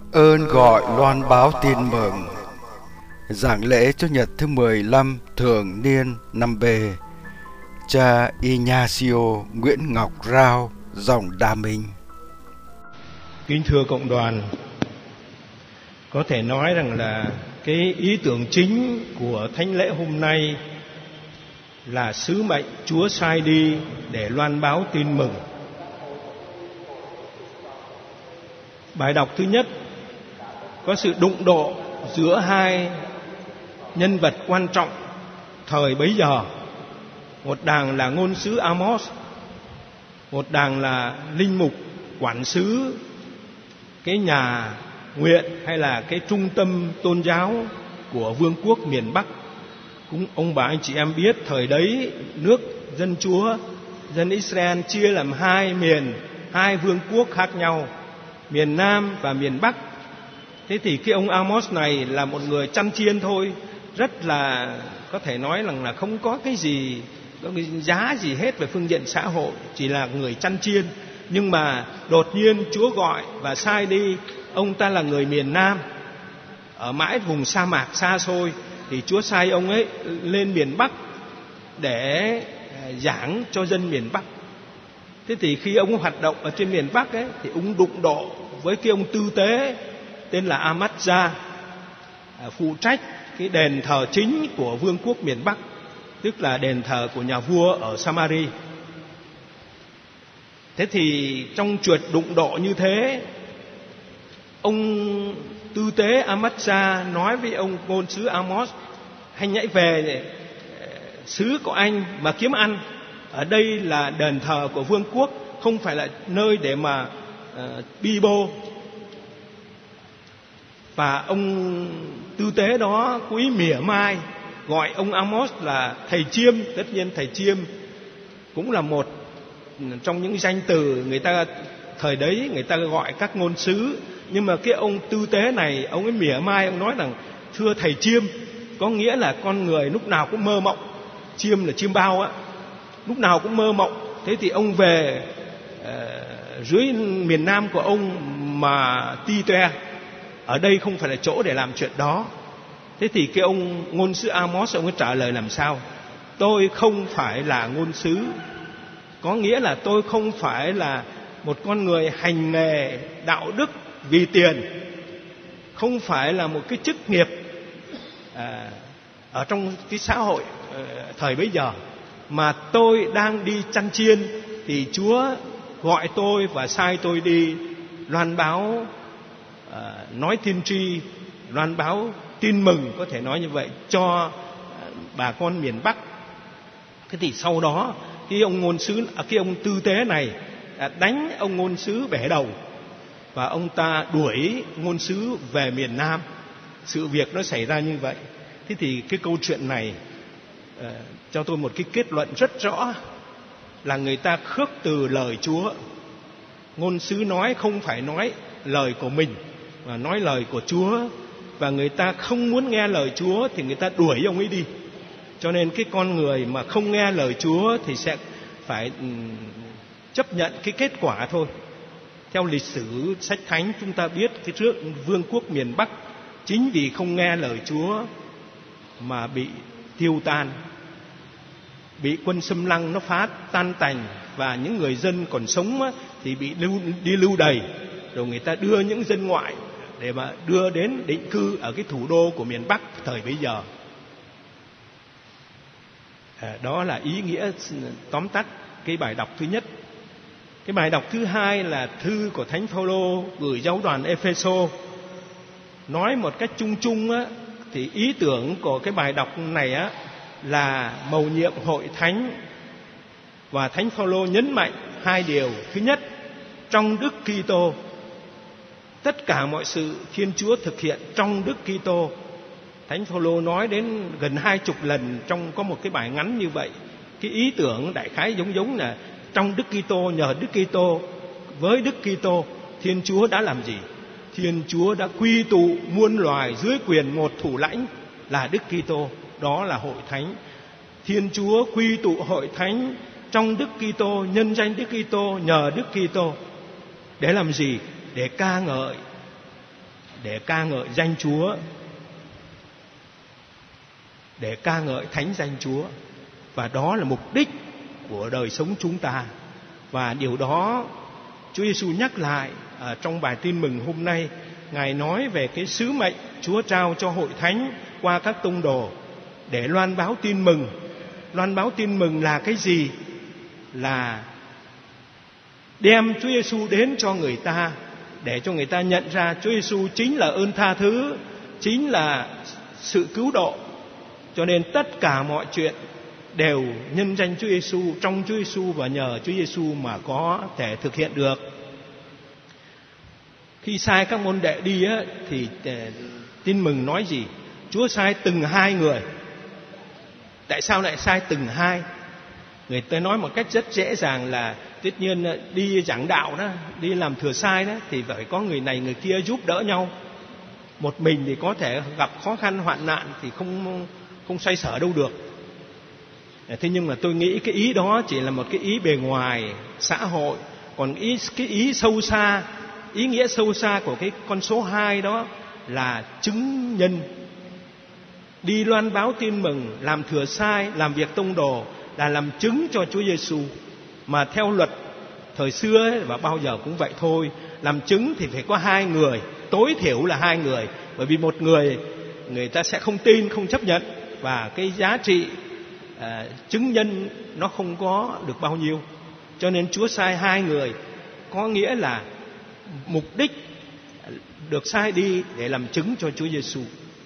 Ơn gọi loan báo tin mừng. Giảng lễ Chúa Nhật thứ 15 thường niên năm B. Cha Ignacio Nguyễn Ngọc Rao, dòng Đa Minh. Kính thưa cộng đoàn, có thể nói rằng là cái ý tưởng chính của thánh lễ hôm nay là sứ mệnh Chúa sai đi để loan báo tin mừng. Bài đọc thứ nhất có sự đụng độ giữa hai nhân vật quan trọng thời bấy giờ. Một đàng là ngôn sứ Amos, một đàng là linh mục quản xứ cái nhà nguyện hay là cái trung tâm tôn giáo của vương quốc miền Bắc. Cũng ông bà anh chị em biết, thời đấy nước dân Chúa, dân Israel chia làm hai miền, hai vương quốc khác nhau, miền Nam và miền Bắc. Thế thì cái ông Amos này là một người chăn chiên thôi, rất là có thể nói là không có cái gì, có cái giá gì hết về phương diện xã hội, chỉ là người chăn chiên. Nhưng mà đột nhiên Chúa gọi và sai đi, ông ta là người miền Nam, ở mãi vùng sa mạc xa xôi, thì Chúa sai ông ấy lên miền Bắc để giảng cho dân miền Bắc. Thế thì khi ông hoạt động ở trên miền Bắc ấy, thì ông đụng độ với cái ông tư tế tên là Amazia, phụ trách cái đền thờ chính của vương quốc miền Bắc, tức là đền thờ của nhà vua ở Samari. Thế thì trong chuyện đụng độ như thế, ông tư tế Amazia nói với ông ngôn sứ Amos: hãy nhảy về xứ của anh mà kiếm ăn. Ở đây là đền thờ của vương quốc, không phải là nơi để mà bi bô. Và ông tư tế đó quý mỉa mai gọi ông Amos là thầy chiêm. Tất nhiên thầy chiêm cũng là một trong những danh từ người ta thời đấy người ta gọi các ngôn sứ. Nhưng mà cái ông tư tế này, ông ấy mỉa mai, ông nói rằng thưa thầy chiêm, có nghĩa là con người lúc nào cũng mơ mộng. Chiêm là chiêm bao á, lúc nào cũng mơ mộng. Thế thì ông về dưới miền Nam của ông mà ti toe, ở đây không phải là chỗ để làm chuyện đó. Thế thì cái ông ngôn sứ Amos, ông ấy trả lời làm sao? Tôi không phải là ngôn sứ, có nghĩa là tôi không phải là một con người hành nghề đạo đức vì tiền, không phải là một cái chức nghiệp ở trong cái xã hội thời bấy giờ, mà tôi đang đi chăn chiên. Thì Chúa gọi tôi và sai tôi đi loan báo, nói tiên tri, loan báo tin mừng, có thể nói như vậy, cho bà con miền Bắc. Thế thì sau đó cái ông tư tế này đánh ông ngôn sứ bẻ đầu, và ông ta đuổi ngôn sứ về miền Nam. Sự việc nó xảy ra như vậy. Thế thì cái câu chuyện này cho tôi một cái kết luận rất rõ là người ta khước từ lời Chúa. Ngôn sứ nói không phải nói lời của mình mà nói lời của Chúa, và người ta không muốn nghe lời Chúa thì người ta đuổi ông ấy đi. Cho nên cái con người mà không nghe lời Chúa thì sẽ phải chấp nhận cái kết quả thôi. Theo lịch sử sách thánh chúng ta biết cái trước vương quốc miền Bắc chính vì không nghe lời Chúa mà bị tiêu tan, bị quân xâm lăng nó phá tan tành, và những người dân còn sống thì bị đi lưu đày, rồi người ta đưa những dân ngoại để mà đưa đến định cư ở cái thủ đô của miền Bắc thời bấy giờ. Đó là ý nghĩa tóm tắt cái bài đọc thứ nhất. Cái bài đọc thứ hai là thư của Thánh Phaolô gửi giáo đoàn Epheso. Nói một cách chung chung á, thì ý tưởng của cái bài đọc này á là mầu nhiệm hội thánh, và Thánh Phaolô nhấn mạnh hai điều. Thứ nhất, trong Đức Kitô, tất cả mọi sự Thiên Chúa thực hiện trong Đức Kitô. Thánh Phaolô nói đến gần 20 lần trong có một cái bài ngắn như vậy. Cái ý tưởng đại khái giống là trong Đức Kitô, nhờ Đức Kitô, với Đức Kitô, Thiên Chúa đã làm gì? Thiên Chúa đã quy tụ muôn loài dưới quyền một thủ lãnh là Đức Kitô, đó là hội thánh. Thiên Chúa quy tụ hội thánh trong Đức Kitô, nhân danh Đức Kitô, nhờ Đức Kitô. Để làm gì? Để ca ngợi để ca ngợi danh Chúa, để ca ngợi thánh danh Chúa. Và đó là mục đích của đời sống chúng ta. Và điều đó Chúa Giêsu nhắc lại trong bài tin mừng hôm nay. Ngài nói về cái sứ mệnh Chúa trao cho hội thánh qua các tông đồ để loan báo tin mừng. Loan báo tin mừng là cái gì? Là đem Chúa Giêsu đến cho người ta, để cho người ta nhận ra Chúa Giêsu chính là ơn tha thứ, chính là sự cứu độ. Cho nên tất cả mọi chuyện đều nhân danh Chúa Giêsu, trong Chúa Giêsu và nhờ Chúa Giêsu mà có thể thực hiện được. Khi sai các môn đệ đi á, thì tin mừng nói gì? Chúa sai từng 2 người. Tại sao lại sai từng 2? Người ta nói một cách rất dễ dàng là tất nhiên đi giảng đạo đó, đi làm thừa sai đó, thì phải có người này người kia giúp đỡ nhau. Một mình thì có thể gặp khó khăn hoạn nạn thì không xoay sở đâu được. Thế nhưng mà tôi nghĩ cái ý đó chỉ là một cái ý bề ngoài xã hội. Còn cái ý sâu xa, ý nghĩa sâu xa của cái con số 2 đó là chứng nhân. Đi loan báo tin mừng, làm thừa sai, làm việc tông đồ là làm chứng cho Chúa Giêsu. Mà theo luật thời xưa ấy, và bao giờ cũng vậy thôi, làm chứng thì phải có 2 người, tối thiểu là 2 người. Bởi vì một người ta sẽ không tin, không chấp nhận, và cái giá trị chứng nhân nó không có được bao nhiêu. Cho nên Chúa sai 2 người, có nghĩa là mục đích được sai đi để làm chứng cho Chúa Giêsu.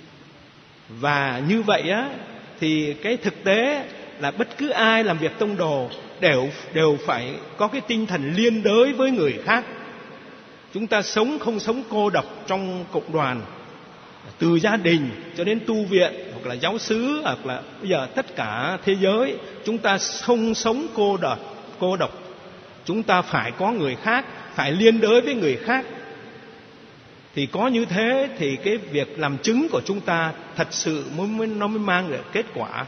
Và như vậy á, thì cái thực tế là bất cứ ai làm việc tông đồ đều phải có cái tinh thần liên đới với người khác. Chúng ta không sống cô độc trong cộng đoàn, từ gia đình cho đến tu viện hoặc là giáo xứ, hoặc là bây giờ tất cả thế giới, chúng ta không sống cô độc. Chúng ta phải có người khác, phải liên đới với người khác. Thì có như thế thì cái việc làm chứng của chúng ta thật sự nó mới mang được kết quả.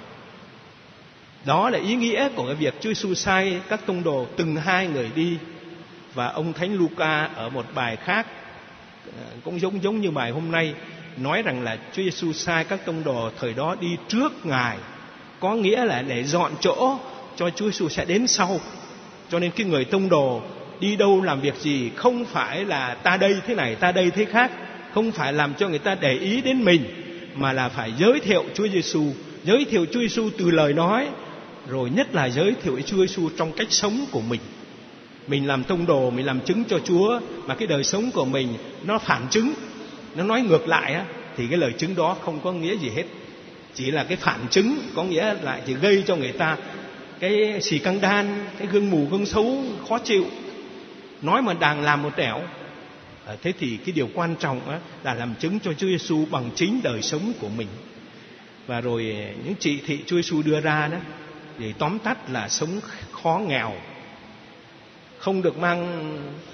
Đó là ý nghĩa của cái việc Chúa Giêsu sai các tông đồ từng 2 người đi. Và ông Thánh Luca ở một bài khác cũng giống như bài hôm nay nói rằng là Chúa Giêsu sai các tông đồ thời đó đi trước Ngài, có nghĩa là để dọn chỗ cho Chúa Giêsu sẽ đến sau. Cho nên cái người tông đồ đi đâu làm việc gì không phải là ta đây thế này, ta đây thế khác, không phải làm cho người ta để ý đến mình, mà là phải giới thiệu Chúa Giêsu, giới thiệu Chúa Giêsu từ lời nói, rồi nhất là giới thiệu Chúa Giêsu trong cách sống của mình. Mình làm tông đồ, mình làm chứng cho Chúa, mà cái đời sống của mình nó phản chứng, nó nói ngược lại á, thì cái lời chứng đó không có nghĩa gì hết. Chỉ là cái phản chứng, có nghĩa là chỉ gây cho người ta cái xì căng đan, cái gương mù gương xấu khó chịu, nói mà đàng làm một nẻo. Thế thì cái điều quan trọng á, là làm chứng cho Chúa Giêsu bằng chính đời sống của mình. Và rồi những chỉ thị Chúa Giêsu đưa ra đó, thì tóm tắt là sống khó nghèo, không được mang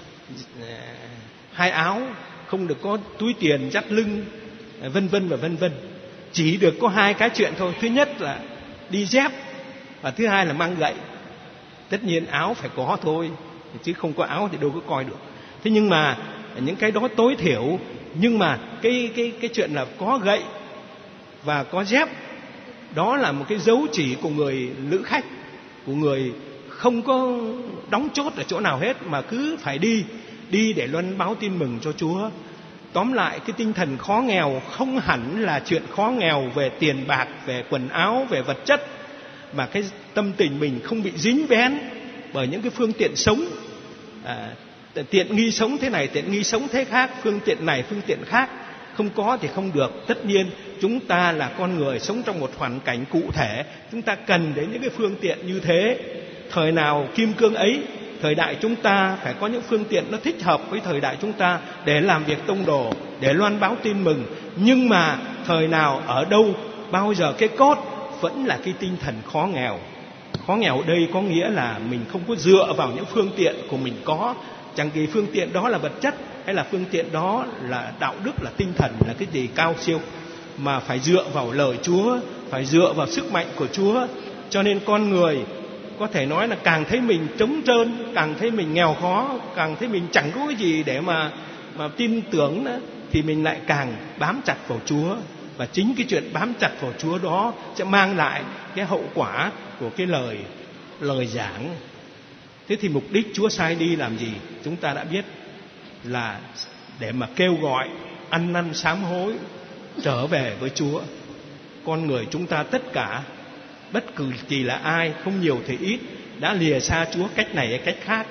2 áo, không được có túi tiền dắt lưng, vân vân và vân vân. Chỉ được có 2 cái chuyện thôi. Thứ nhất là đi dép, và thứ hai là mang gậy. Tất nhiên áo phải có thôi, chứ không có áo thì đâu có coi được. Thế nhưng mà những cái đó tối thiểu. Nhưng mà cái chuyện là có gậy và có dép, đó là một cái dấu chỉ của người lữ khách, của người không có đóng chốt ở chỗ nào hết, mà cứ phải đi để loan báo tin mừng cho Chúa. Tóm lại, cái tinh thần khó nghèo không hẳn là chuyện khó nghèo về tiền bạc, về quần áo, về vật chất, mà cái tâm tình mình không bị dính bén bởi những cái phương tiện sống, tiện nghi sống thế này, tiện nghi sống thế khác, phương tiện này, phương tiện khác. Không có thì không được. Tất nhiên chúng ta là con người sống trong một hoàn cảnh cụ thể, chúng ta cần đến những cái phương tiện như thế. Thời nào kim cương ấy, thời đại chúng ta phải có những phương tiện nó thích hợp với thời đại chúng ta để làm việc tông đồ, để loan báo tin mừng. Nhưng mà thời nào, ở đâu, bao giờ cái cốt vẫn là cái tinh thần khó nghèo. Khó nghèo ở đây có nghĩa là mình không có dựa vào những phương tiện của mình có, chẳng kỳ phương tiện đó là vật chất hay là phương tiện đó là đạo đức, là tinh thần, là cái gì cao siêu, mà phải dựa vào lời Chúa, phải dựa vào sức mạnh của Chúa. Cho nên con người có thể nói là càng thấy mình trống trơn, càng thấy mình nghèo khó, càng thấy mình chẳng có cái gì để mà tin tưởng nữa, thì mình lại càng bám chặt vào Chúa. Và chính cái chuyện bám chặt vào Chúa đó sẽ mang lại cái hậu quả của cái lời giảng. Thế thì mục đích Chúa sai đi làm gì? Chúng ta đã biết là để mà kêu gọi ăn năn sám hối, trở về với Chúa. Con người chúng ta tất cả, bất cứ kỳ là ai, không nhiều thì ít, đã lìa xa Chúa cách này hay cách khác.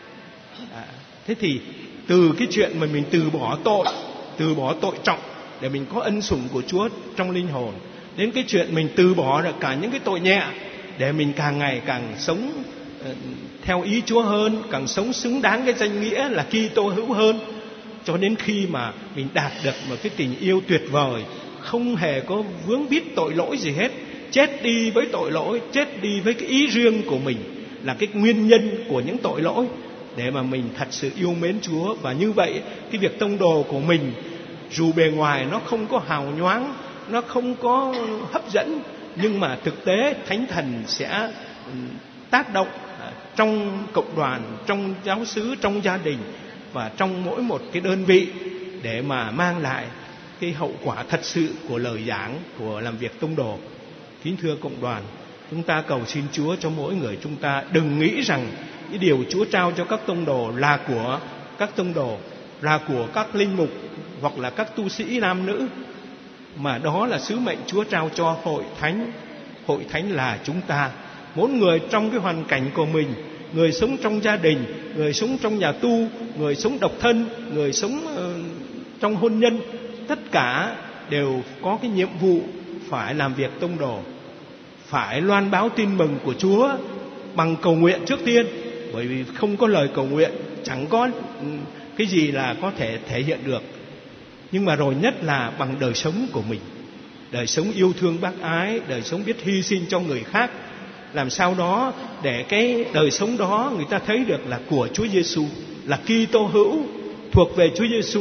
Thế thì từ cái chuyện mà mình từ bỏ tội trọng để mình có ân sủng của Chúa trong linh hồn, đến cái chuyện mình từ bỏ được cả những cái tội nhẹ để mình càng ngày càng sống theo ý Chúa hơn, càng sống xứng đáng cái danh nghĩa là Kitô hữu hơn, cho đến khi mà mình đạt được một cái tình yêu tuyệt vời, không hề có vướng víu tội lỗi gì hết, chết đi với tội lỗi, chết đi với cái ý riêng của mình là cái nguyên nhân của những tội lỗi, để mà mình thật sự yêu mến Chúa. Và như vậy cái việc tông đồ của mình, dù bề ngoài nó không có hào nhoáng, nó không có hấp dẫn, nhưng mà thực tế Thánh Thần sẽ tác động trong cộng đoàn, trong giáo xứ, trong gia đình và trong mỗi một cái đơn vị, để mà mang lại cái hậu quả thật sự của lời giảng, của làm việc tông đồ. Kính thưa cộng đoàn, chúng ta cầu xin Chúa cho mỗi người chúng ta đừng nghĩ rằng cái điều Chúa trao cho các tông đồ là của các tông đồ, là của các linh mục hoặc là các tu sĩ nam nữ, mà đó là sứ mệnh Chúa trao cho hội thánh. Hội thánh là chúng ta, mỗi người trong cái hoàn cảnh của mình, người sống trong gia đình, người sống trong nhà tu, người sống độc thân, người sống trong hôn nhân, tất cả đều có cái nhiệm vụ phải làm việc tông đồ, phải loan báo tin mừng của Chúa bằng cầu nguyện trước tiên. Bởi vì không có lời cầu nguyện, chẳng có cái gì là có thể thể hiện được. Nhưng mà rồi nhất là bằng đời sống của mình, đời sống yêu thương bác ái, đời sống biết hy sinh cho người khác. Làm sao đó để cái đời sống đó người ta thấy được là của Chúa Giêsu, là Kitô hữu, thuộc về Chúa Giêsu.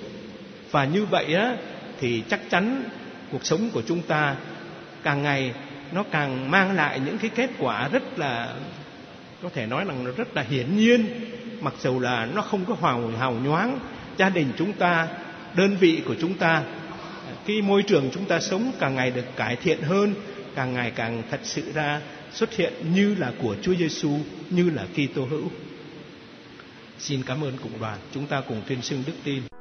Và như vậy á, thì chắc chắn cuộc sống của chúng ta càng ngày nó càng mang lại những cái kết quả rất là, có thể nói là rất là hiển nhiên, mặc dù là nó không có hào nhoáng. Gia đình chúng ta, đơn vị của chúng ta, cái môi trường chúng ta sống càng ngày được cải thiện hơn, càng ngày càng thật sự ra xuất hiện như là của Chúa Giêsu, như là Kitô hữu. Xin cảm ơn cộng đoàn, chúng ta cùng tuyên xưng đức tin.